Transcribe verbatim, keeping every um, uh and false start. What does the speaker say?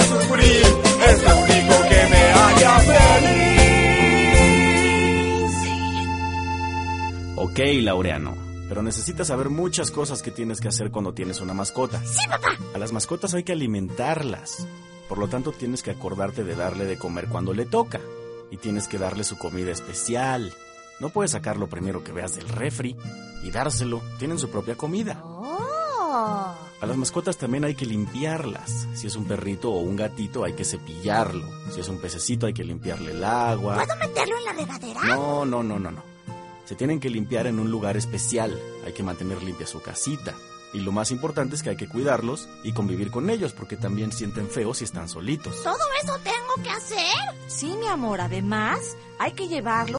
sufrir, es lo único que me haría feliz. Ok, Laureano, pero necesitas saber muchas cosas que tienes que hacer cuando tienes una mascota. ¡Sí, papá! A las mascotas hay que alimentarlas. Por lo tanto, tienes que acordarte de darle de comer cuando le toca. Y tienes que darle su comida especial. No puedes sacar lo primero que veas del refri y dárselo. Tienen su propia comida. ¡Oh! A las mascotas también hay que limpiarlas. Si es un perrito o un gatito, hay que cepillarlo. Si es un pececito, hay que limpiarle el agua. ¿Puedo meterlo en la regadera? No, no, no, no, no. Se tienen que limpiar en un lugar especial. Hay que mantener limpia su casita. Y lo más importante es que hay que cuidarlos y convivir con ellos, porque también sienten feo si están solitos. ¿Todo eso tengo que hacer? Sí, mi amor, además hay que llevarlo